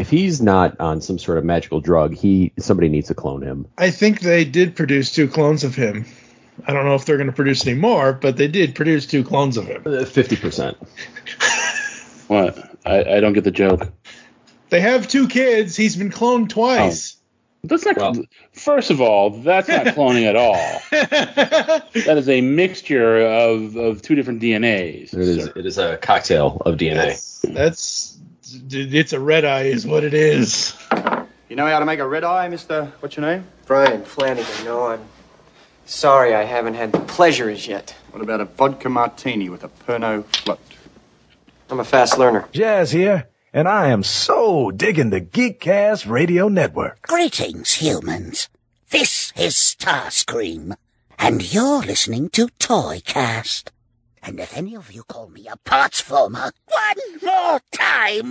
if he's not on some sort of magical drug, somebody needs to clone him. I think they did produce 2 clones of him. I don't know if they're going to produce any more, but they did produce 2 clones of him. 50%. What? I don't get the joke. They have 2 kids. He's been cloned twice. Oh. That's not. First of all, that's not cloning at all. That is a mixture of 2 different DNAs. It is a cocktail of DNA. It's a red eye, is what it is. You know how to make a red eye, Mr. What's your name? Brian Flanagan. No, I'm sorry I haven't had the pleasure as yet. What about a vodka martini with a Pernod float? I'm a fast learner. Jazz here, and I am so digging the Geekcast Radio Network. Greetings, humans. This is Starscream, and you're listening to Toycast. And if any of you call me a parts former one more time...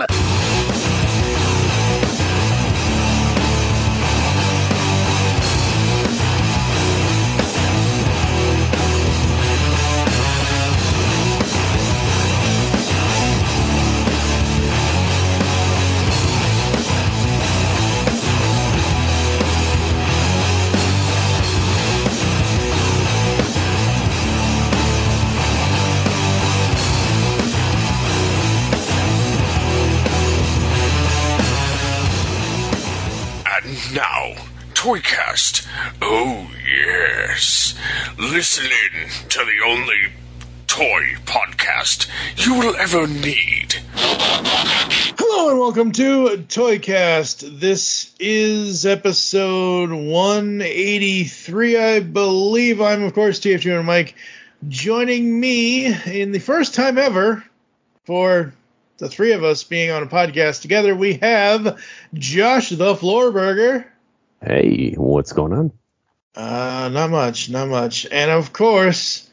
Now, Toycast. Oh, yes. Listen in to the only toy podcast you will ever need. Hello and welcome to Toycast. This is episode 183, I believe. I'm, of course, TF2 and Mike. Joining me in the first time ever for the 3 of us being on a podcast together, we have Josh the Floorburger. Hey, what's going on? Not much. And of course,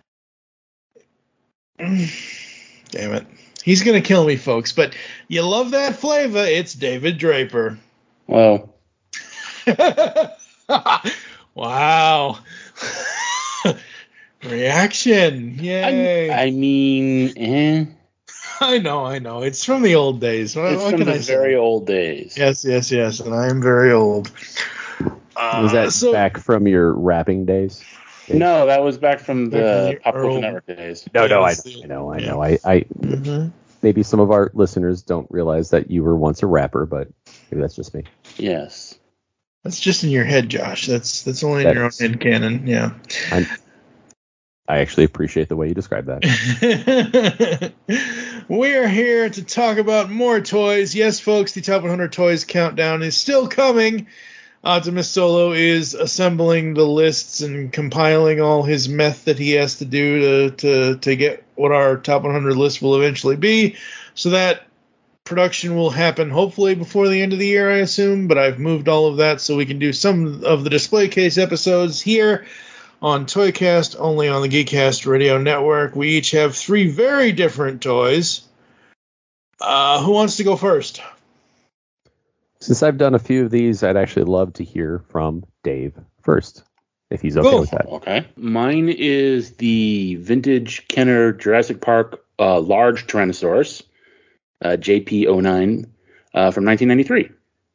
damn it, he's gonna kill me, folks. But you love that flavor. It's David Draper. Well, wow. Reaction. Yay. I mean, I know. It's from the old days. It's from the very old days. Yes. And I am very old. Was that back from your rapping days? No, that was back from the Pop Culture Network days. No, I know. I maybe some of our listeners don't realize that you were once a rapper, but maybe that's just me. Yes. That's just in your head, Josh. That's only in your own head canon. Yeah. I actually appreciate the way you describe that. We are here to talk about more toys. Yes, folks, the Top 100 Toys Countdown is still coming. Optimus Solo is assembling the lists and compiling all his meth that he has to do to get what our Top 100 list will eventually be. So that production will happen hopefully before the end of the year, I assume. But I've moved all of that so we can do some of the display case episodes here on Toycast, only on the Geekcast Radio Network. We each have 3 very different toys. Who wants to go first? Since I've done a few of these, I'd actually love to hear from Dave first, if he's okay with that. Okay. Mine is the vintage Kenner Jurassic Park large Tyrannosaurus, JP09, from 1993.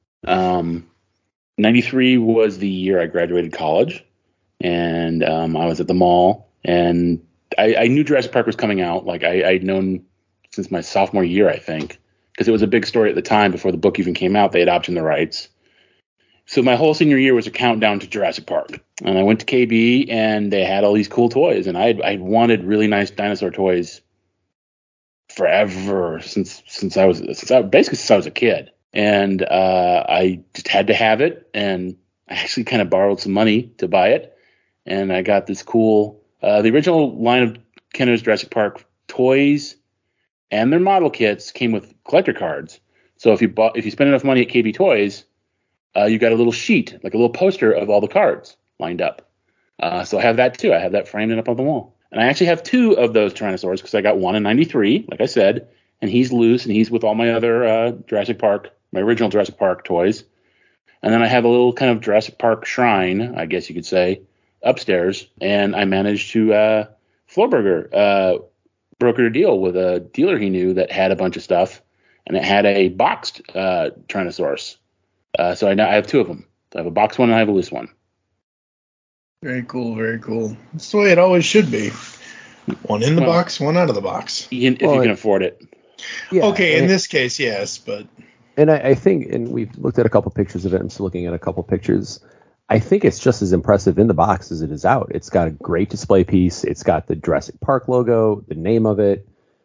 93 was the year I graduated college, and I was at the mall, and I knew Jurassic Park was coming out. Like I'd known since my sophomore year, I think, because it was a big story at the time before the book even came out. They had optioned the rights. So my whole senior year was a countdown to Jurassic Park. And I went to KB, and they had all these cool toys. And I'd wanted really nice dinosaur toys forever, since I was a kid. And I just had to have it. And I actually kind of borrowed some money to buy it. And I got this cool, the original line of Kenner's Jurassic Park toys and their model kits came with collector cards. So if you spend enough money at KB Toys, you got a little sheet, like a little poster of all the cards lined up. So I have that too. I have that framed and up on the wall. And I actually have 2 of those Tyrannosaurs because I got one in 93, like I said, and he's loose and he's with all my other my original Jurassic Park toys. And then I have a little kind of Jurassic Park shrine, I guess you could say, upstairs. And I managed to Floorburger brokered a deal with a dealer he knew that had a bunch of stuff. and it had a boxed Tyrannosaurus. So I have two of them. I have a boxed one and I have a loose one. Very cool, very cool. That's the way it always should be. One in the box, one out of the box. If you can afford it. Yeah, okay, in this case, yes, but... And I think, and we've looked at a couple pictures of it, I'm still looking at a couple pictures, I think it's just as impressive in the box as it is out. It's got a great display piece. It's got the Jurassic Park logo, the name of it.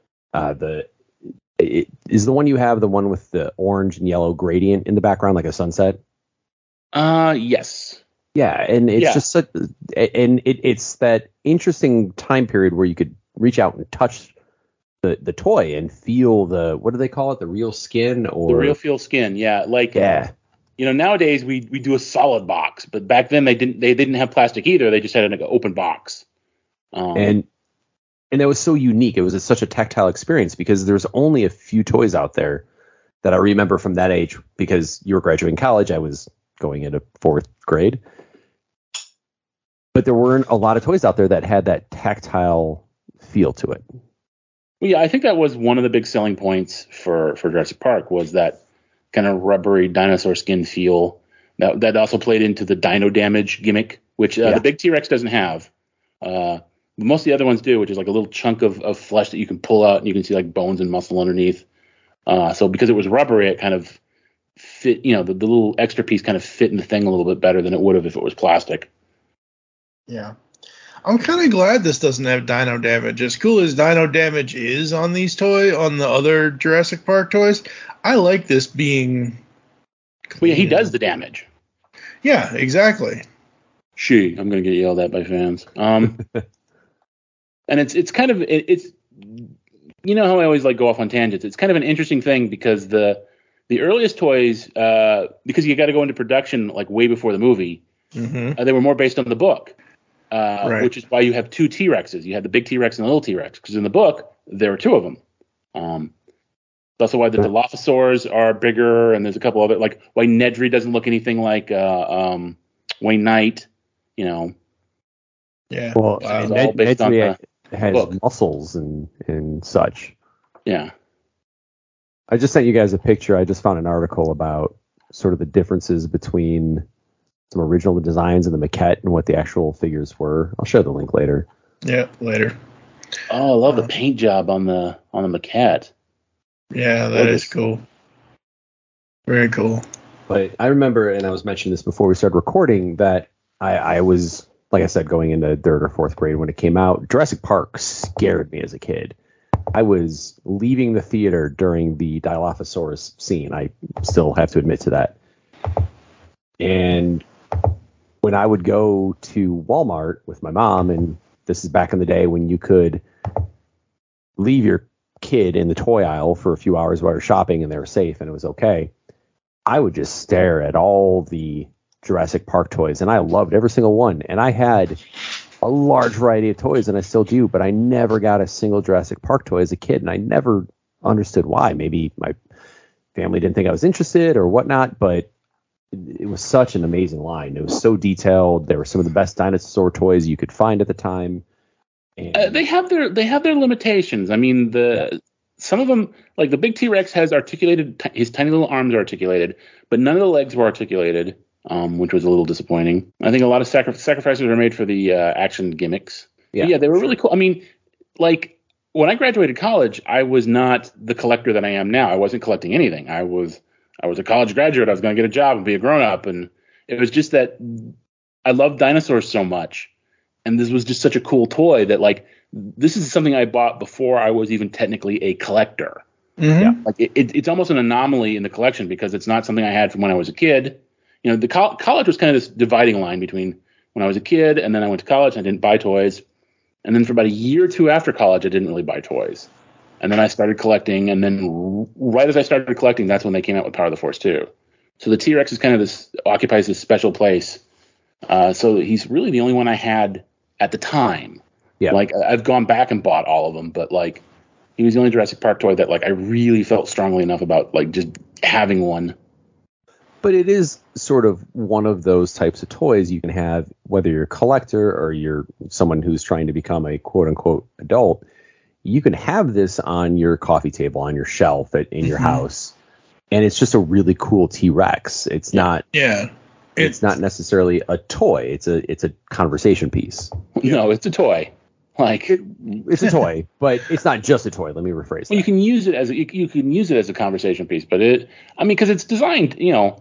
Is the one you have the one with the orange and yellow gradient in the background, like a sunset? Yes. Yeah, and it's just such, and it's that interesting time period where you could reach out and touch the toy and feel what do they call it? The real skin or the real feel skin? Yeah, nowadays we do a solid box, but back then they didn't have plastic either. They just had an open box. And that was so unique. It was such a tactile experience because there's only a few toys out there that I remember from that age. Because you were graduating college, I was going into 4th grade. But there weren't a lot of toys out there that had that tactile feel to it. Well, yeah, I think that was one of the big selling points for Jurassic Park was that kind of rubbery dinosaur skin feel. That also played into the dino damage gimmick, which the big T-Rex doesn't have. Most of the other ones do, which is like a little chunk of flesh that you can pull out and you can see like bones and muscle underneath. So because it was rubbery, it kind of fit, the little extra piece kind of fit in the thing a little bit better than it would have if it was plastic. Yeah. I'm kind of glad this doesn't have dino damage. As cool as dino damage is on these on the other Jurassic Park toys, I like this being clean. Well, yeah, he does the damage. Yeah, exactly. I'm going to get yelled at by fans. And it's kind of, it's how I always go off on tangents. It's kind of an interesting thing because the earliest toys, because you got to go into production way before the movie, they were more based on the book. Which is why you have two T-Rexes. You had the big T-Rex and the little T-Rex, because in the book, there were two of them. That's also why the Dilophosaurs are bigger, and there's a couple other, why Nedry doesn't look anything like Wayne Knight, Yeah. Well, Nedry has muscles and such. Yeah. I just sent you guys a picture. I just found an article about sort of the differences between some original designs and the maquette and what the actual figures were. I'll share the link later. Yeah, later. Oh, I love the paint job on the maquette. Yeah, that is cool. Very cool. But I remember, and I was mentioning this before we started recording, that I was, like I said, going into 3rd or 4th grade when it came out. Jurassic Park scared me as a kid. I was leaving the theater during the Dilophosaurus scene. I still have to admit to that. And when I would go to Walmart with my mom, and this is back in the day when you could leave your kid in the toy aisle for a few hours while you're shopping and they were safe and it was okay, I would just stare at all the Jurassic Park toys, and I loved every single one. And I had a large variety of toys, and I still do, but I never got a single Jurassic Park toy as a kid, and I never understood why. Maybe my family didn't think I was interested or whatnot, but it was such an amazing line. It was so detailed. There were some of the best dinosaur toys you could find at the time. And they have their limitations. I mean, some of them, like the big T-Rex has articulated, his tiny little arms are articulated, but none of the legs were articulated, which was a little disappointing. I think a lot of sacrifices were made for the action gimmicks. Yeah, they were really cool. I mean, when I graduated college, I was not the collector that I am now. I wasn't collecting anything. I was a college graduate. I was going to get a job and be a grown-up. And it was just that I loved dinosaurs so much. And this was just such a cool toy that, this is something I bought before I was even technically a collector. Mm-hmm. Yeah, it's almost an anomaly in the collection because it's not something I had from when I was a kid. The college was kind of this dividing line between when I was a kid and then I went to college and I didn't buy toys. And then for about a year or two after college, I didn't really buy toys. And then I started collecting, and then right as I started collecting, that's when they came out with Power of the Force 2. So the T-Rex is kind of occupies this special place. So he's really the only one I had at the time. Yeah. I've gone back and bought all of them, but he was the only Jurassic Park toy that I really felt strongly enough about just having one. But it is sort of one of those types of toys you can have, whether you're a collector or you're someone who's trying to become a quote unquote adult. you can have this on your coffee table, on your shelf in your house, and it's just a really cool T-Rex. It's not. Yeah. It's not necessarily a toy. It's a conversation piece. No, it's a toy. Like it's a toy, but it's not just a toy. Let me rephrase that. You can use it as a conversation piece, but because it's designed,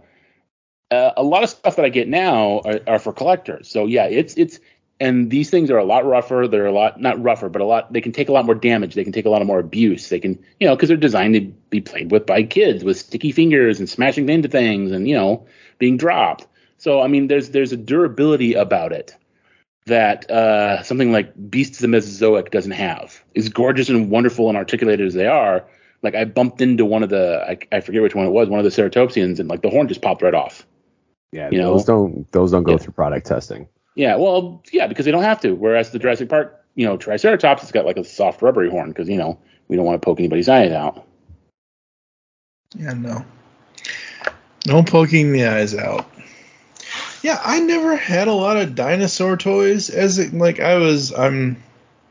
a lot of stuff that I get now are for collectors. So yeah, it's and these things are a lot rougher. They're a lot not rougher, but they can take a lot more damage. They can take a lot more abuse. They can, because they're designed to be played with by kids with sticky fingers and smashing into things and being dropped. So I mean, there's a durability about it that something like Beasts of the Mesozoic doesn't have. As gorgeous and wonderful and articulated as they are, like I bumped into one of the I forget which one it was, one of the ceratopsians, and like the horn just popped right off. Yeah, those don't go through product testing. Yeah, well, yeah, because they don't have to. Whereas the Jurassic Park, Triceratops, it's got like a soft rubbery horn because we don't want to poke anybody's eyes out. Yeah, no poking the eyes out. Yeah, I never had a lot of dinosaur toys. I'm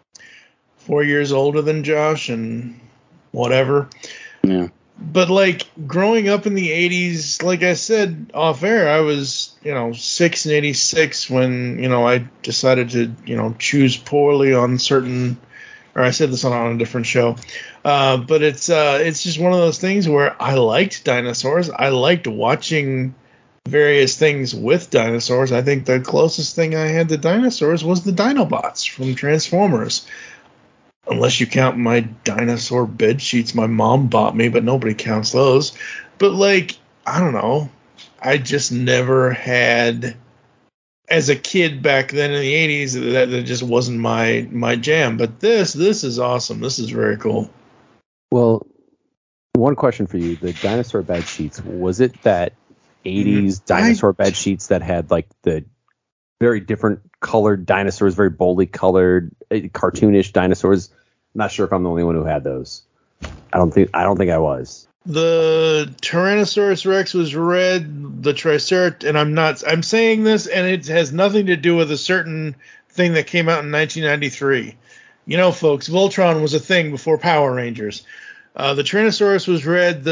4 years older than Josh and whatever. Yeah. But like growing up in the 80s, like I said off air, I was, 6 in 86 when, I decided to, choose poorly on certain, or I said this on a different show. But it's just one of those things where I liked dinosaurs. I liked watching various things with dinosaurs. I think the closest thing I had to dinosaurs was the Dinobots from Transformers. Unless you count my dinosaur bed sheets my mom bought me, but nobody counts those. But I don't know. I just never had, as a kid back then in the 80s, that just wasn't my jam. But this is awesome. This is very cool. Well, one question for you. The dinosaur bed sheets, was it that 80s dinosaur bed sheets that had like the very different colored dinosaurs, very boldly colored, cartoonish dinosaurs? I'm not sure if I'm the only one who had those. I don't think I was. The Tyrannosaurus Rex was red. The Triceratops, and I'm saying this, and it has nothing to do with a certain thing that came out in 1993. Folks, Voltron was a thing before Power Rangers. The Tyrannosaurus was red.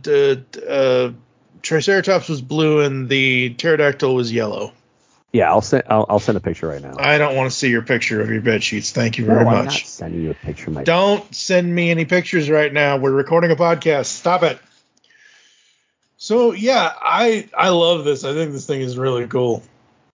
The Triceratops was blue, and the pterodactyl was yellow. Yeah, I'll send a picture right now. I don't want to see your picture of your bed sheets. Thank you very much. I'm not sending you a picture of my. Don't send me any pictures right now. We're recording a podcast. Stop it. So yeah, I love this. I think this thing is really cool.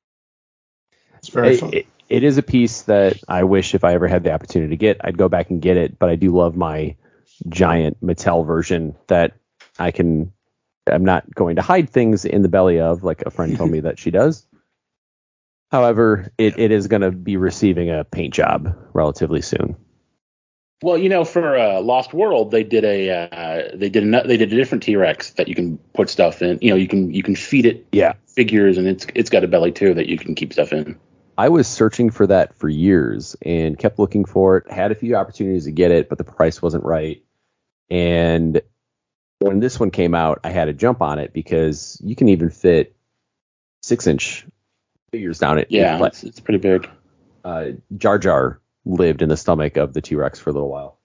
It's very fun. It is a piece that I wish if I ever had the opportunity to get, I'd go back and get it. But I do love my giant Mattel version that I'm not going to hide things in the belly of, like a friend told me that she does. However, it is going to be receiving a paint job relatively soon. Well, for Lost World, they did a different T-Rex that you can put stuff in. You can feed it figures, and it's got a belly too that you can keep stuff in. I was searching for that for years and kept looking for it. Had a few opportunities to get it, but the price wasn't right. And when this one came out, I had to jump on it because you can even fit 6-inch figures down it. Yeah, it's pretty big. Jar Jar lived in the stomach of the T-Rex for a little while.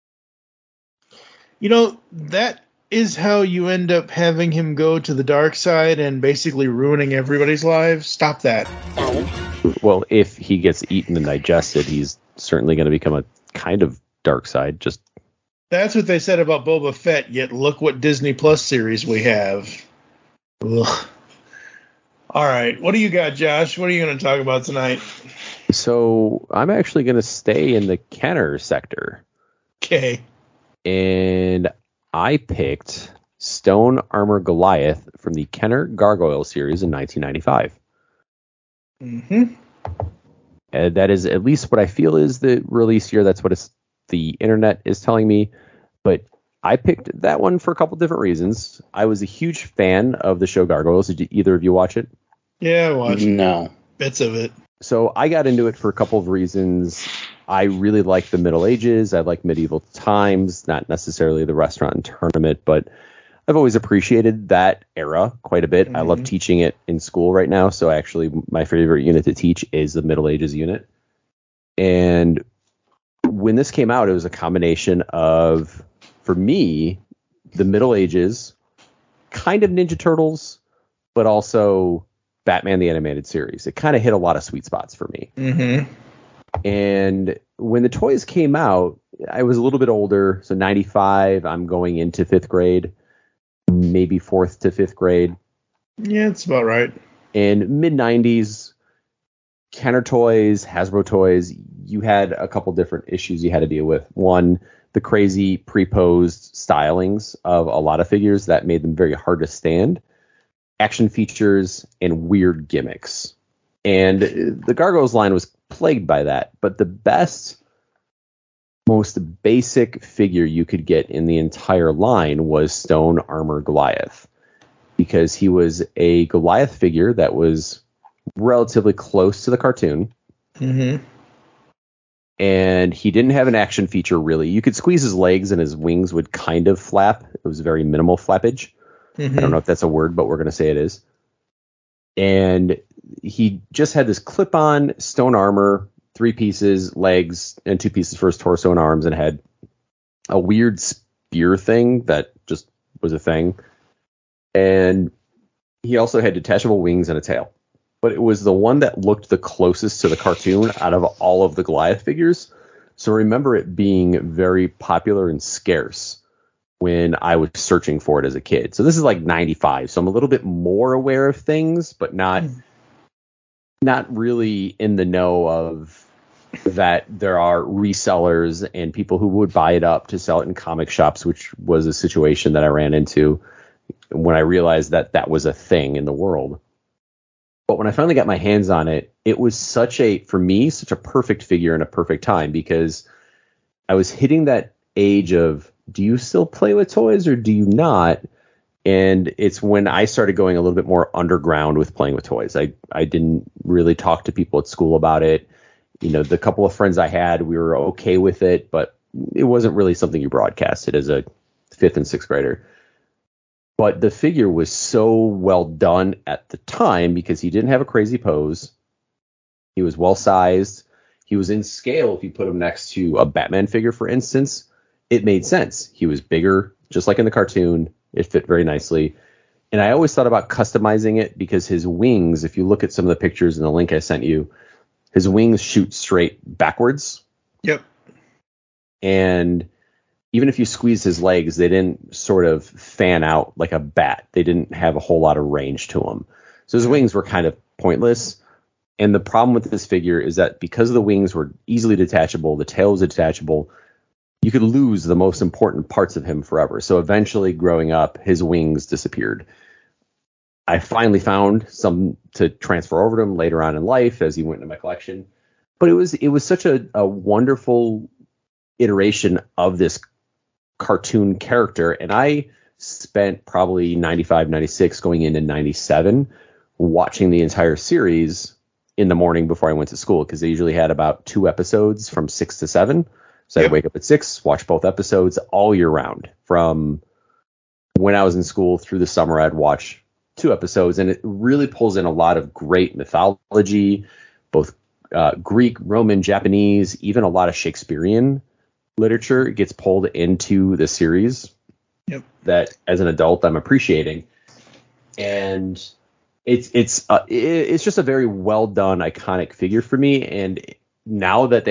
That is how you end up having him go to the dark side and basically ruining everybody's lives. Stop that. Well, if he gets eaten and digested, he's certainly going to become a kind of dark side. That's what they said about Boba Fett, yet look what Disney Plus series we have. Ugh. All right, what do you got, Josh? What are you going to talk about tonight? So I'm actually going to stay in the Kenner sector. Okay. And I picked Stone Armor Goliath from the Kenner Gargoyle series in 1995. Mm-hmm. And that is at least what I feel is the release year. That's what the internet is telling me. But I picked that one for a couple different reasons. I was a huge fan of the show Gargoyles. Did either of you watch it? Yeah, I watched No. bits of it. So I got into it for a couple of reasons. I really like the Middle Ages. I like medieval times, not necessarily the restaurant and tournament, but I've always appreciated that era quite a bit. Mm-hmm. I love teaching it in school right now. So actually my favorite unit to teach is the Middle Ages unit. And when this came out, it was a combination of, for me, the Middle Ages, kind of Ninja Turtles, but also Batman the Animated Series. It kind of hit a lot of sweet spots for me. Mm-hmm. And when the toys came out, I was a little bit older. So 95, I'm going into 5th grade, maybe 4th to 5th grade. Yeah, it's about right. And mid-90s, Kenner toys, Hasbro toys, you had a couple different issues you had to deal with. One, the crazy pre-posed stylings of a lot of figures that made them very hard to stand, action features, and weird gimmicks. And the Gargoyles line was plagued by that. But the best, most basic figure you could get in the entire line was Stone Armor Goliath, because he was a Goliath figure that was relatively close to the cartoon. Mm-hmm. And he didn't have an action feature, really. You could squeeze his legs and his wings would kind of flap. It was very minimal flappage. Mm-hmm. I don't know if that's a word, but we're going to say it is. And he just had this clip-on stone armor, 3 pieces, legs, and 2 pieces for his torso and arms, and had a weird spear thing that just was a thing. And he also had detachable wings and a tail. But it was the one that looked the closest to the cartoon out of all of the Goliath figures. So remember it being very popular and scarce when I was searching for it as a kid. So this is like 95. So I'm a little bit more aware of things, but not really in the know of that there are resellers and people who would buy it up to sell it in comic shops, which was a situation that I ran into when I realized that that was a thing in the world. But when I finally got my hands on it, it was for me, such a perfect figure and a perfect time, because I was hitting that age of, do you still play with toys or do you not? And it's when I started going a little bit more underground with playing with toys. I didn't really talk to people at school about it. You know, the couple of friends I had, we were okay with it, but it wasn't really something you broadcasted as a 5th and 6th grader. But the figure was so well done at the time because he didn't have a crazy pose. He was well sized. He was in scale. If you put him next to a Batman figure, for instance, it made sense. He was bigger, just like in the cartoon. It fit very nicely. And I always thought about customizing it because his wings, if you look at some of the pictures in the link I sent you, his wings shoot straight backwards. Yep. And even if you squeezed his legs, they didn't sort of fan out like a bat. They didn't have a whole lot of range to them. So his wings were kind of pointless. And the problem with this figure is that because the wings were easily detachable, the tail was detachable, you could lose the most important parts of him forever. So eventually, growing up, his wings disappeared. I finally found some to transfer over to him later on in life as he went into my collection. But it was such a wonderful iteration of this cartoon character, and I spent probably 95, 96 going into 97 watching the entire series in the morning before I went to school, because they usually had about 2 episodes from 6 to 7. So I'd wake up at 6, watch both episodes all year round. From when I was in school through the summer, I'd watch 2 episodes, and it really pulls in a lot of great mythology, both Greek, Roman, Japanese, even a lot of Shakespearean literature gets pulled into the series. Yep. That as an adult I'm appreciating, and it's just a very well done, iconic figure for me. And now that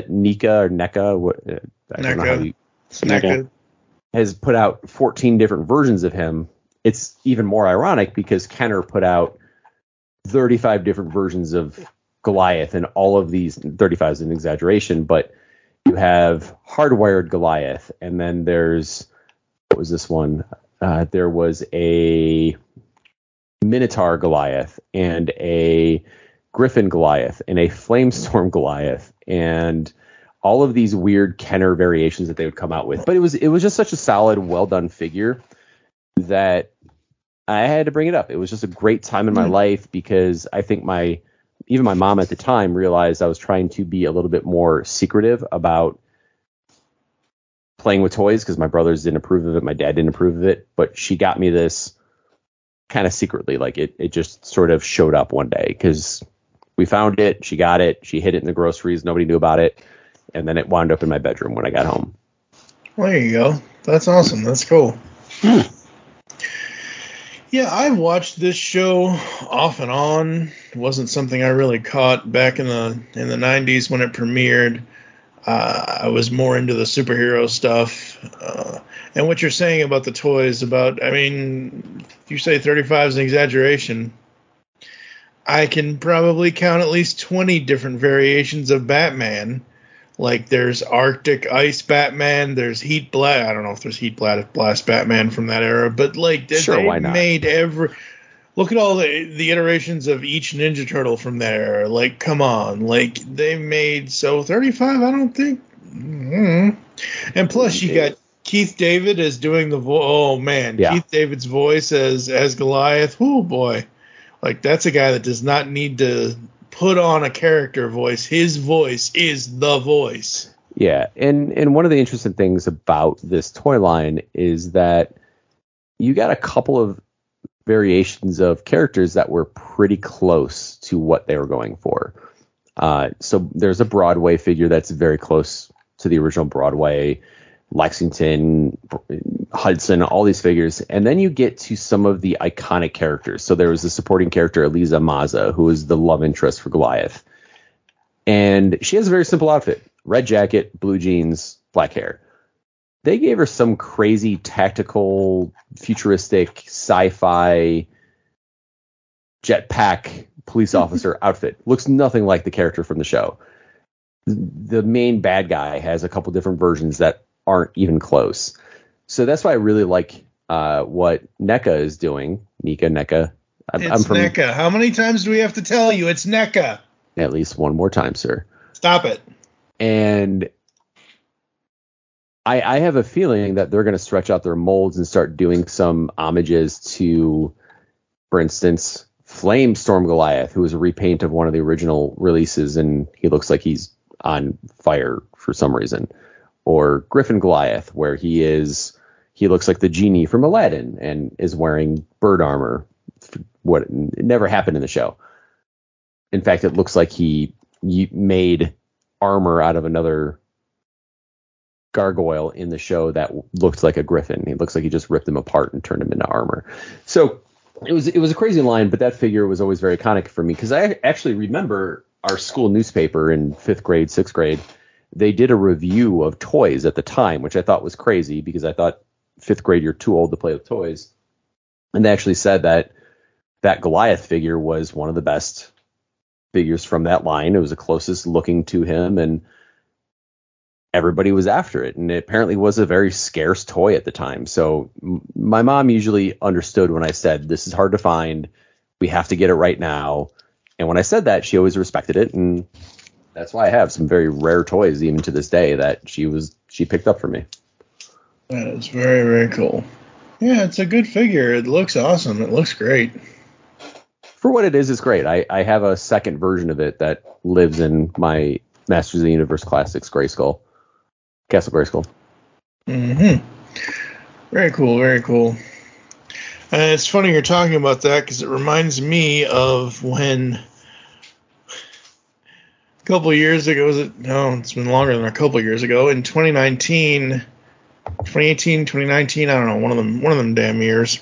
NECA has put out 14 different versions of him, it's even more ironic because Kenner put out 35 different versions of Goliath, and all of these, 35 is an exaggeration, but you have hardwired Goliath, and then there's, what was this one? There was a Minotaur Goliath, and a Griffin Goliath, and a Flamestorm Goliath, and all of these weird Kenner variations that they would come out with. But it was just such a solid, well done figure that I had to bring it up. It was just a great time in my life, because I think even my mom at the time realized I was trying to be a little bit more secretive about playing with toys, because my brothers didn't approve of it. My dad didn't approve of it, but she got me this kind of secretly. Like it just sort of showed up one day because we found it. She got it. She hid it in the groceries. Nobody knew about it. and then it wound up in my bedroom when I got home. Well, there you go. That's awesome. That's cool. Yeah, I watched this show off and on. It wasn't something I really caught back in the 90s when it premiered. I was more into the superhero stuff. And what you're saying about the toys, if you say 35 is an exaggeration, I can probably count at least 20 different variations of Batman. Like, there's Arctic Ice Batman, there's Heat Blast. I don't know if there's Heat Blast Batman from that era, but like, sure, why not? Look at all the iterations of each Ninja Turtle from that era. Like, come on, like they made 35. I don't think. And plus, you got Keith David as doing the voice. Oh man, yeah. Keith David's voice as Goliath. Oh boy, like that's a guy that does not need to put on a character voice. His voice is the voice. Yeah, and one of the interesting things about this toy line is that you got a couple of variations of characters that were pretty close to what they were going for. So there's a Broadway figure that's very close to the original Broadway, Lexington, Hudson, all these figures. And then you get to some of the iconic characters. So there was the supporting character, Eliza Maza, who is the love interest for Goliath. And she has a very simple outfit: red jacket, blue jeans, black hair. They gave her some crazy tactical, futuristic, sci-fi jetpack police officer outfit. Looks nothing like the character from the show. The main bad guy has a couple different versions that aren't even close. So that's why I really like what NECA is doing. NECA. It's NECA. How many times do we have to tell you it's NECA? At least one more time, sir. Stop it. And I have a feeling that they're going to stretch out their molds and start doing some homages to, for instance, Flamestorm Goliath, who is a repaint of one of the original releases, and he looks like he's on fire for some reason. Or Griffin Goliath, where he looks like the genie from Aladdin and is wearing bird armor. What it never happened in the show. In fact, it looks like he made armor out of another gargoyle in the show that looked like a griffin. It looks like he just ripped him apart and turned him into armor. So it was a crazy line, but that figure was always very iconic for me because I actually remember our school newspaper in 5th grade, 6th grade. They did a review of toys at the time, which I thought was crazy because I thought 5th grade, you're too old to play with toys. And they actually said that Goliath figure was one of the best figures from that line. It was the closest looking to him, and everybody was after it. And it apparently was a very scarce toy at the time. So my mom usually understood when I said, this is hard to find. We have to get it right now. And when I said that, she always respected it. And that's why I have some very rare toys, even to this day, that she picked up for me. That is very, very cool. Yeah, it's a good figure. It looks awesome. It looks great. For what it is, it's great. I have a second version of it that lives in my Masters of the Universe Classics Castle Grayskull. Mm-hmm. Very cool, very cool. And it's funny you're talking about that because it reminds me of when a couple of years ago, it's been longer than a couple of years ago, in 2018, 2019, I don't know, one of them damn years.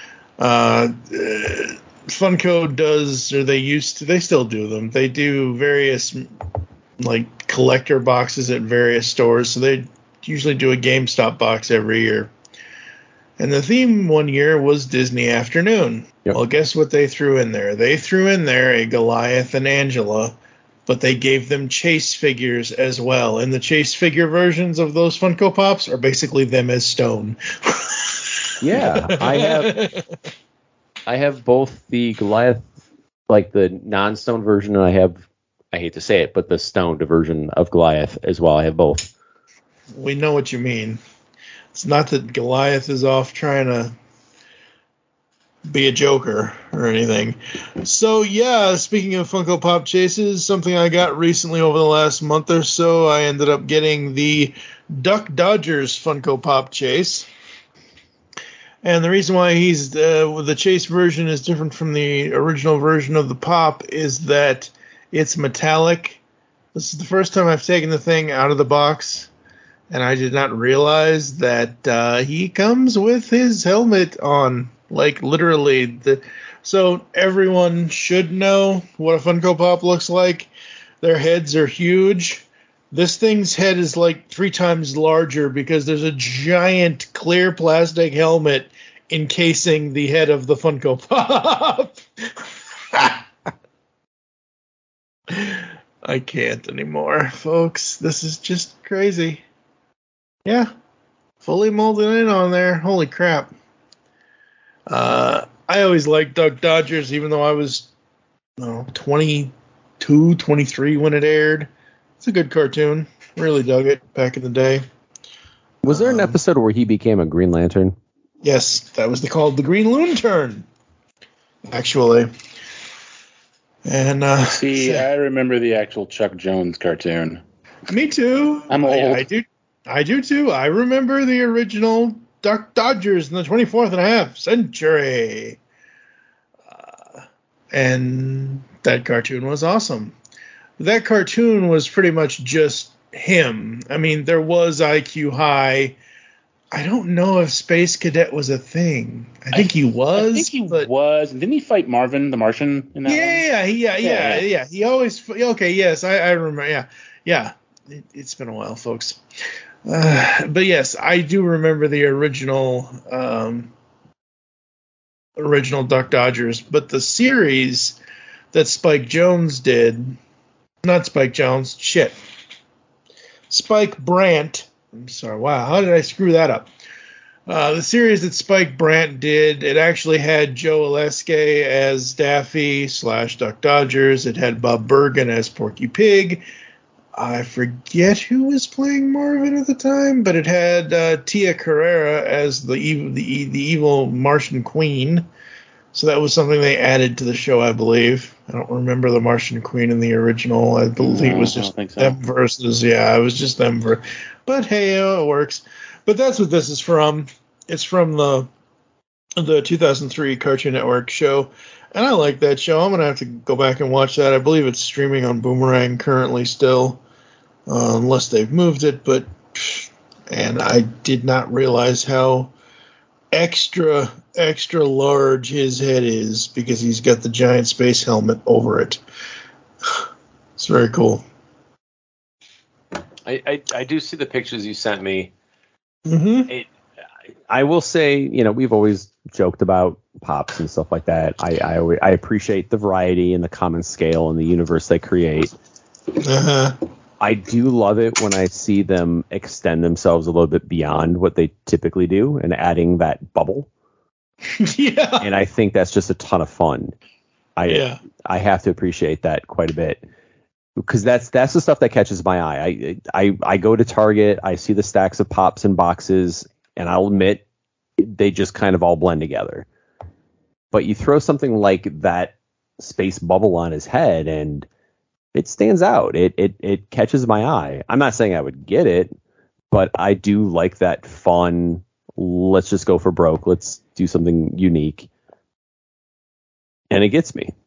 Funko does, or they still do them. They do various like collector boxes at various stores. So they usually do a GameStop box every year. And the theme one year was Disney Afternoon. Yep. Well, guess what they threw in there? They threw in there a Goliath and Angela, but they gave them chase figures as well. And the chase figure versions of those Funko Pops are basically them as stone. Yeah, I have both the Goliath, like the non-stone version, and I hate to say it, but the stoned version of Goliath as well. I have both. We know what you mean. It's not that Goliath is off trying to be a joker or anything. So, yeah, speaking of Funko Pop chases, something I got recently over the last month or so, I ended up getting the Duck Dodgers Funko Pop chase. And the reason why the chase version is different from the original version of the Pop is that it's metallic. This is the first time I've taken the thing out of the box, and I did not realize that he comes with his helmet on, like literally. So everyone should know what a Funko Pop looks like. Their heads are huge. This thing's head is like 3 times larger because there's a giant clear plastic helmet encasing the head of the Funko Pop. I can't anymore, folks. This is just crazy. Yeah. Fully molded in on there. Holy crap. I always liked Duck Dodgers, even though I was 22, 23 when it aired. It's a good cartoon. Really dug it back in the day. Was there an episode where he became a Green Lantern? Yes, that was called the Green Lantern, actually. And I remember the actual Chuck Jones cartoon. Me too. I'm old. I do too. I remember the original Duck Dodgers in the 24th and a half century. And that cartoon was awesome. That cartoon was pretty much just him. I mean, there was IQ High. I don't know if Space Cadet was a thing. I think he was. I think he was. Didn't he fight Marvin the Martian in that one? Yeah. He always. Okay, yes, I remember. Yeah. It's been a while, folks. But yes, I do remember the original Duck Dodgers. But the series that Spike Jones did, not Spike Jones, Spike Brandt. I'm sorry, wow, how did I screw that up? The series that Spike Brandt did, it actually had Joe Oleske as Daffy / Duck Dodgers. It had Bob Bergen as Porky Pig. I forget who was playing Marvin at the time, but it had Tia Carrera as the evil Martian Queen. So that was something they added to the show, I believe. I don't remember the Martian Queen in the original. I believe it was just them versus, it was just them. But hey, it works. But that's what this is from. It's from the 2003 Cartoon Network show. And I like that show. I'm going to have to go back and watch that. I believe it's streaming on Boomerang currently still, unless they've moved it. And I did not realize how extra large his head is because he's got the giant space helmet over it. It's very cool. I do see the pictures you sent me. Mm-hmm. I will say, we've always joked about Pops and stuff like that. I appreciate the variety and the common scale and the universe they create. Uh-huh. I do love it when I see them extend themselves a little bit beyond what they typically do and adding that bubble. Yeah. And I think that's just a ton of fun. I have to appreciate that quite a bit. Because that's the stuff that catches my eye. I go to Target, I see the stacks of Pops in boxes, and I'll admit they just kind of all blend together. But you throw something like that space bubble on his head, and it stands out. It catches my eye. I'm not saying I would get it, but I do like that fun. Let's just go for broke. Let's do something unique, and it gets me.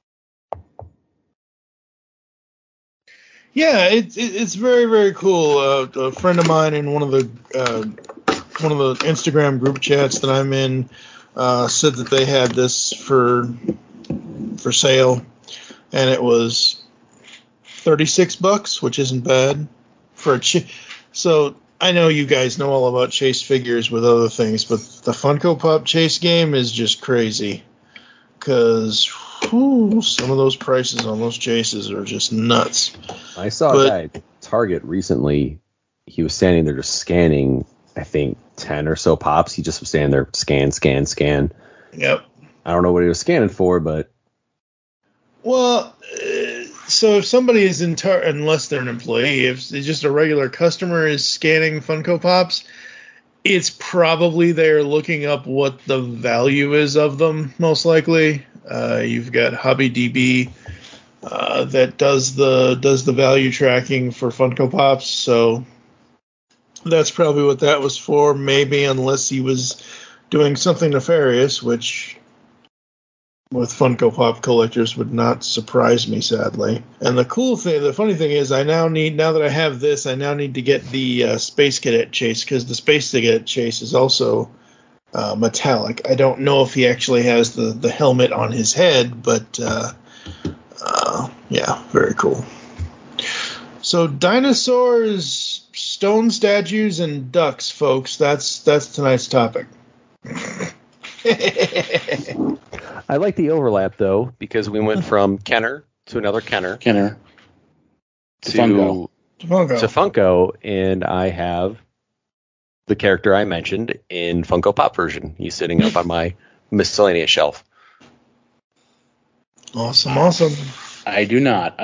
Yeah, it's very, very cool. A friend of mine in one of the Instagram group chats that I'm in said that they had this for sale, and it was $36, which isn't bad for a So I know you guys know all about Chase figures with other things, but the Funko Pop Chase game is just crazy because some of those prices on those chases are just nuts. I saw a guy at Target recently. He was standing there just scanning, I think, 10 or so Pops. He just was standing there, scan. Yep. I don't know what he was scanning for, but... Well, so if somebody is unless they're an employee, if it's just a regular customer is scanning Funko Pops, it's probably they're looking up what the value is of them, most likely. You've got HobbyDB that does the value tracking for Funko Pops, so that's probably what that was for. Maybe unless he was doing something nefarious, which with Funko Pop collectors would not surprise me, sadly. And the funny thing is, now that I have this, I now need to get the Space Cadet chase, because the Space Cadet chase is also metallic. I don't know if he actually has the helmet on his head, but yeah, very cool. So dinosaurs, stone statues, and ducks, folks. That's tonight's topic. I like the overlap, though, because we went from Kenner to another Kenner. To Funko, and I have the character I mentioned in Funko Pop version. He's sitting up on my miscellaneous shelf. Awesome. I do not.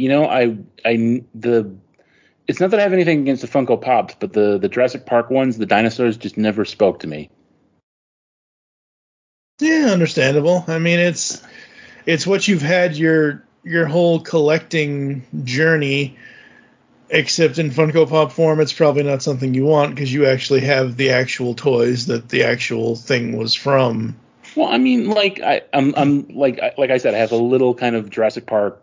It's not that I have anything against the Funko Pops, but the Jurassic Park ones, the dinosaurs, just never spoke to me. Yeah, understandable. I mean, it's what you've had your whole collecting journey, except in Funko Pop form, it's probably not something you want because you actually have the actual toys that the actual thing was from. Well, I mean, like I'm like I said, I have a little kind of Jurassic Park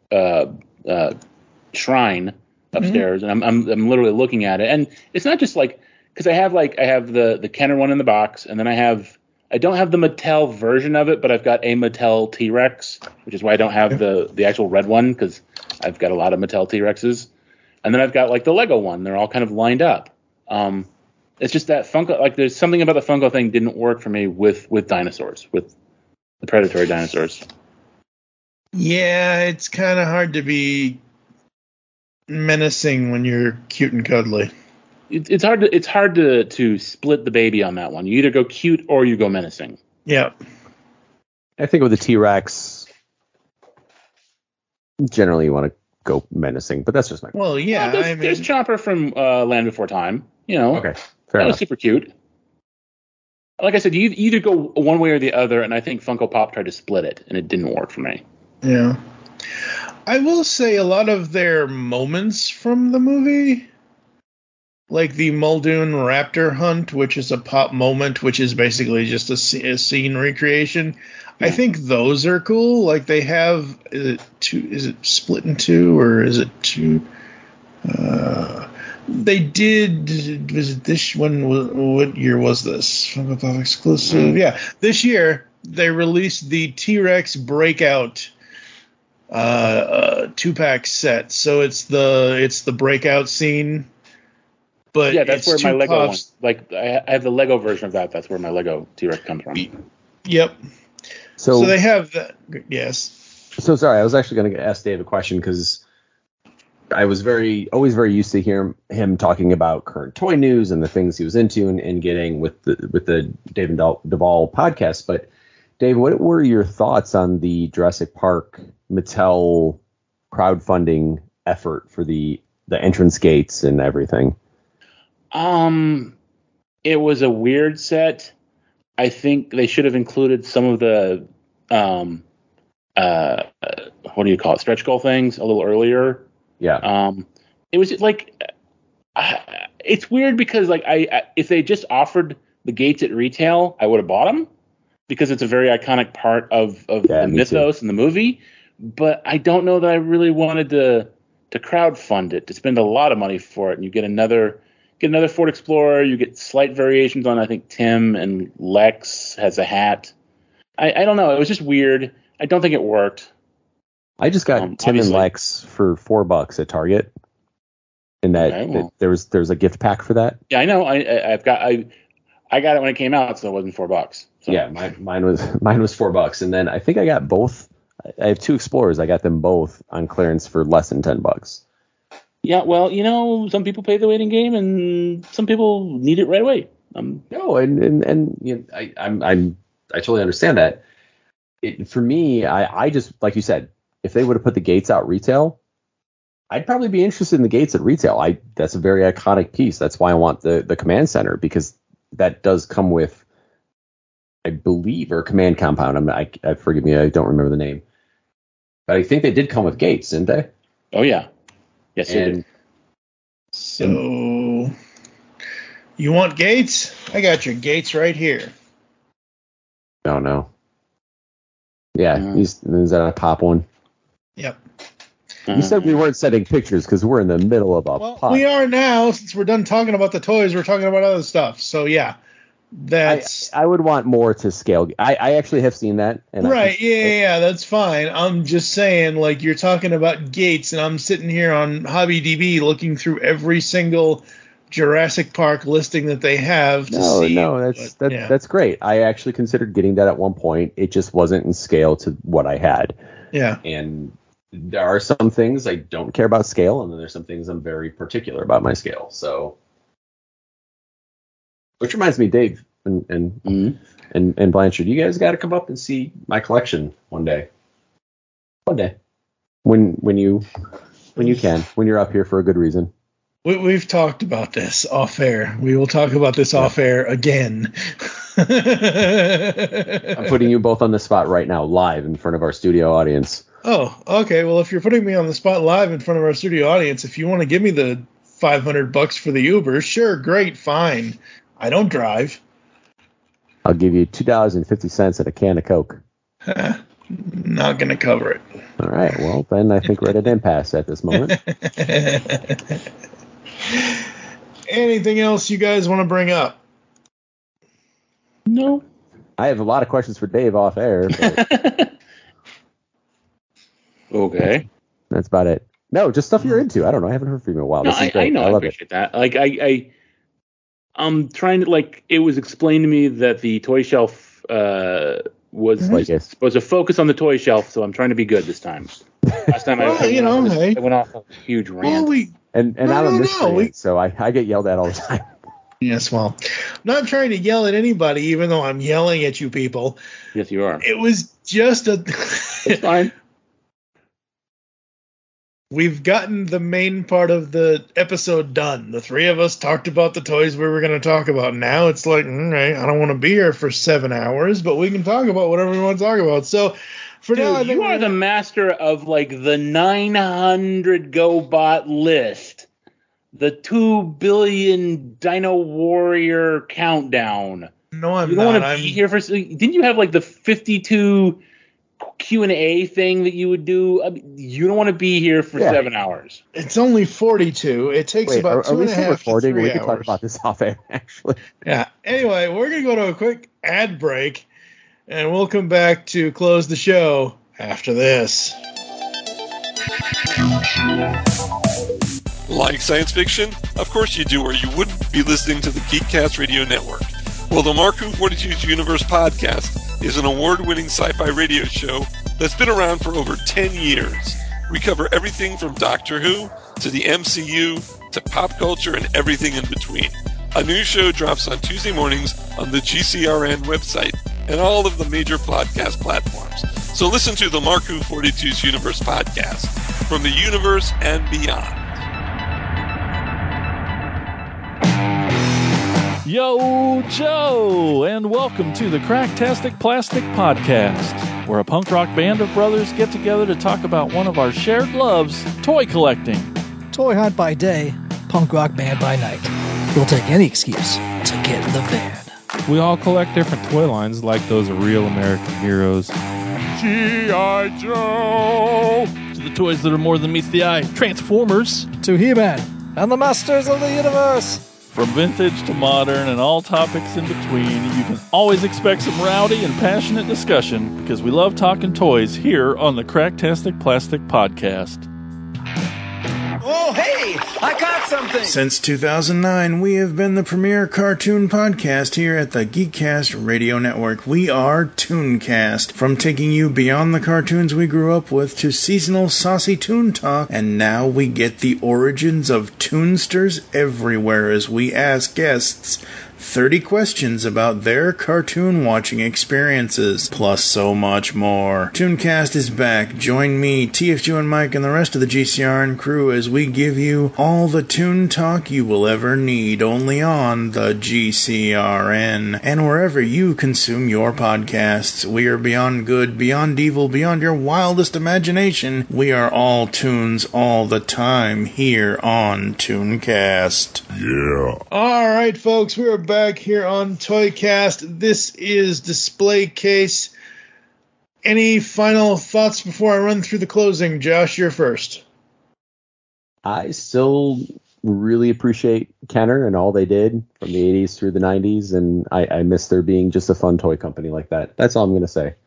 shrine upstairs, and I'm literally looking at it, and it's not just like because I have the Kenner one in the box, and then I don't have the Mattel version of it, but I've got a Mattel T-Rex, which is why I don't have the actual red one, because I've got a lot of Mattel T-Rexes. And then I've got like the Lego one. They're all kind of lined up. It's just that Funko, like there's something about the Funko thing didn't work for me with dinosaurs, with the predatory dinosaurs. Yeah, it's kind of hard to be menacing when you're cute and cuddly. It's hard to split the baby on that one. You either go cute or you go menacing. Yeah. I think with the T-Rex, generally you want to go menacing, but that's just my. Well, yeah. There's Chopper from Land Before Time. Okay, fair enough. Was super cute. Like I said, you either go one way or the other, and I think Funko Pop tried to split it, and it didn't work for me. Yeah. I will say a lot of their moments from the movie, like the Muldoon Raptor hunt, which is a pop moment, which is basically just a scene recreation. I think those are cool. Like they have, is it split in two or is it two? They did. Was it this one? What year was this? Funko Pop exclusive. Yeah, this year they released the T-Rex Breakout 2-pack set. So it's the breakout scene. But yeah, that's where my Lego Pops. one. Like I have the Lego version of that. That's where my Lego T-Rex comes from. Yep. So they have that. Yes. So sorry, I was actually going to ask Dave a question because I was always very used to hear him talking about current toy news and the things he was into and getting with the Dave and Duvall podcast. But Dave, what were your thoughts on the Jurassic Park Mattel crowdfunding effort for the entrance gates and everything? It was a weird set. I think they should have included some of the what do you call it, stretch goal things a little earlier. Yeah. It was like it's weird because like I if they just offered the gates at retail, I would have bought them because it's a very iconic part of the mythos in the movie. But I don't know that I really wanted to crowdfund it, to spend a lot of money for it, and you get another Ford Explorer. You get slight variations on, I think, Tim, and Lex has a hat. I don't know. It was just weird. I don't think it worked. I just got Tim obviously. and Lex for $4 at Target, and that there was a gift pack for that. Yeah, I know. I got it when it came out, so it wasn't $4. So. Yeah, mine was $4, and then I think I got both. I have two Explorers. I got them both on clearance for less than $10. Yeah, well, some people pay the waiting game, and some people need it right away. No, and I totally understand that. For me, I just, like you said, if they would have put the gates out retail, I'd probably be interested in the gates at retail. That's a very iconic piece. That's why I want the command center, because that does come with, I believe, or command compound. I forgive me, I don't remember the name, but I think they did come with gates, didn't they? Oh yeah. Yes, they did. So, you want gates? I got your gates right here. No. Yeah, he's at a top one. Yep. You said we weren't sending pictures because we're in the middle of a pod. We are now. Since we're done talking about the toys, we're talking about other stuff. So, yeah. I would want more to scale. I actually have seen that. And right, yeah, that's fine. I'm just saying, like, you're talking about Gates, and I'm sitting here on HobbyDB looking through every single Jurassic Park listing that they have to see. No, that's great. I actually considered getting that at one point. It just wasn't in scale to what I had. Yeah. And there are some things I don't care about scale, and then there's some things I'm very particular about my scale. So, which reminds me, Dave and Blanchard, you guys got to come up and see my collection one day. One day, when you can, when you're up here for a good reason. We've talked about this off air. We will talk about this off air again. I'm putting you both on the spot right now, live in front of our studio audience. Oh, okay. Well, if you're putting me on the spot live in front of our studio audience, if you want to give me the $500 for the Uber, sure, great, fine. I don't drive. I'll give you $2.50 and a can of Coke. Not going to cover it. All right. Well, then I think we're at an impasse at this moment. Anything else you guys want to bring up? No. I have a lot of questions for Dave off air. But okay. That's about it. No, just stuff you're into. I don't know. I haven't heard from you in a while. No, I know. I appreciate that. Like, I'm trying to, like, it was explained to me that the toy shelf was supposed to focus on the toy shelf, so I'm trying to be good this time. Last time I went off a huge rant. And I'm a miscreant, so I get yelled at all the time. Yes, well, I'm not trying to yell at anybody, even though I'm yelling at you people. Yes, you are. It was just a... It's fine. We've gotten the main part of the episode done. The three of us talked about the toys we were going to talk about. Now it's like, all right, I don't want to be here for 7 hours, but we can talk about whatever we want to talk about. So for now, I think you are the master of, like, the 900 GoBot list, the 2 billion Dino Warrior countdown. No, I'm you not. You don't want to be here for... Didn't you have, like, the 52... Q&A thing that you would do? I mean, you don't want to be here for 7 hours. It's only 42. It takes about 2.5 to 3 We hours. can talk about this off air, actually. Yeah. Anyway, we're going to go to a quick ad break, and we'll come back to close the show after this. Like science fiction? Of course you do, or you wouldn't be listening to the Geekcast Radio Network. Well, the Marku 42's Universe podcast is an award-winning sci-fi radio show that's been around for over 10 years. We cover everything from Doctor Who to the MCU to pop culture and everything in between. A new show drops on Tuesday mornings on the GCRN website and all of the major podcast platforms. So listen to the Marku 42's Universe podcast from the universe and beyond. Yo, Joe, and welcome to the Cracktastic Plastic Podcast, where a punk rock band of brothers get together to talk about one of our shared loves, toy collecting. Toy hunt by day, punk rock band by night. We'll take any excuse to get in the van. We all collect different toy lines like those real American heroes. G.I. Joe! To the toys that are more than meets the eye, Transformers. To He-Man and the Masters of the Universe. From vintage to modern and all topics in between, you can always expect some rowdy and passionate discussion because we love talking toys here on the Cracktastic Plastic Podcast. Oh, hey, I got something. Since 2009, we have been the premier cartoon podcast here at the Geekcast Radio Network. We are Tooncast. From taking you beyond the cartoons we grew up with to seasonal saucy toon talk, and now we get the origins of toonsters everywhere as we ask guests 30 questions about their cartoon watching experiences, plus so much more. Tooncast is back. Join me, TFG and Mike, and the rest of the GCRN crew as we give you all the toon talk you will ever need, only on the GCRN. And wherever you consume your podcasts, we are beyond good, beyond evil, beyond your wildest imagination. We are all tunes all the time here on Tooncast. Yeah. All right, folks, we are back here on Toycast. This is Display Case any final thoughts before I run through the closing? Josh, you're first. I still really appreciate Kenner and all they did from the 80s through the 90s, and I miss there being just a fun toy company like that. That's all I'm going to say.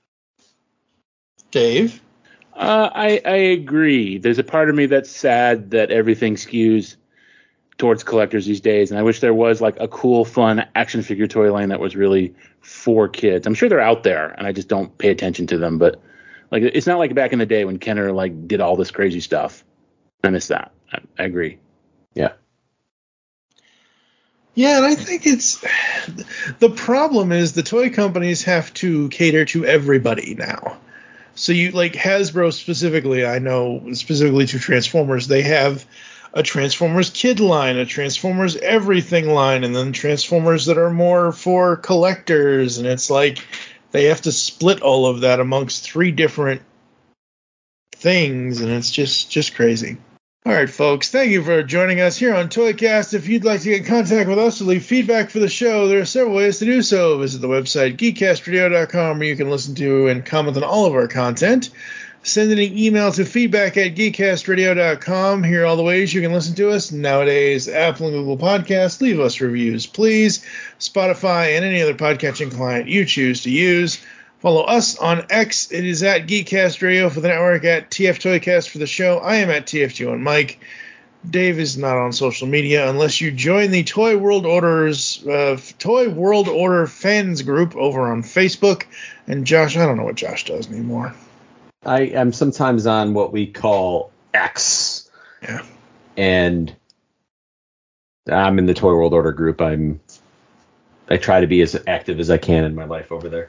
Dave? I agree. There's a part of me that's sad that everything skews towards collectors these days, and I wish there was like a cool, fun action figure toy line that was really for kids. I'm sure they're out there, and I just don't pay attention to them. But like, it's not like back in the day when Kenner like did all this crazy stuff. I miss that. I agree. Yeah. Yeah, and I think it's the problem is the toy companies have to cater to everybody now. So you like Hasbro specifically, I know specifically to Transformers, they have a Transformers Kid line, a Transformers Everything line, and then Transformers that are more for collectors, and it's like they have to split all of that amongst 3 different things, and it's just crazy. All right, folks, thank you for joining us here on ToyCast. If you'd like to get in contact with us or leave feedback for the show, there are several ways to do so. Visit the website, geekcastradio.com, where you can listen to and comment on all of our content. Send an email to feedback@geekcastradio.com. Here are all the ways you can listen to us nowadays. Apple and Google Podcasts. Leave us reviews, please. Spotify and any other podcatching client you choose to use. Follow us on X. It is at Geekcast Radio for the network, at TF Toycast for the show. I am at TFG1Mike. Dave is not on social media unless you join the Toy World Order fans group over on Facebook. And Josh, I don't know what Josh does anymore. I am sometimes on what we call X. Yeah. And I'm in the Toy World Order group. I try to be as active as I can in my life over there.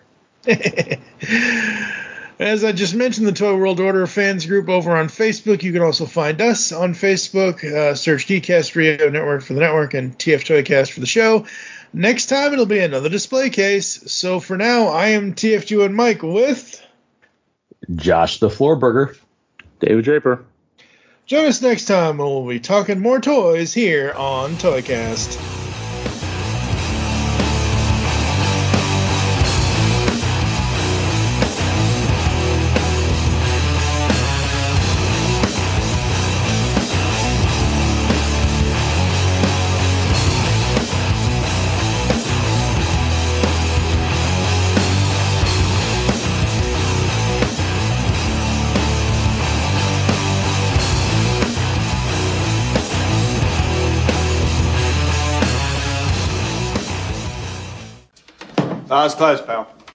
As I just mentioned, the Toy World Order fans group over on Facebook. You can also find us on Facebook. Search Geekcast Radio Network for the network and TF Toycast for the show. Next time, it'll be another display case. So for now, I am TFG1Mike with Josh the Floorburger. David Draper. Join us next time when we'll be talking more toys here on ToyCast. Eyes closed, pal.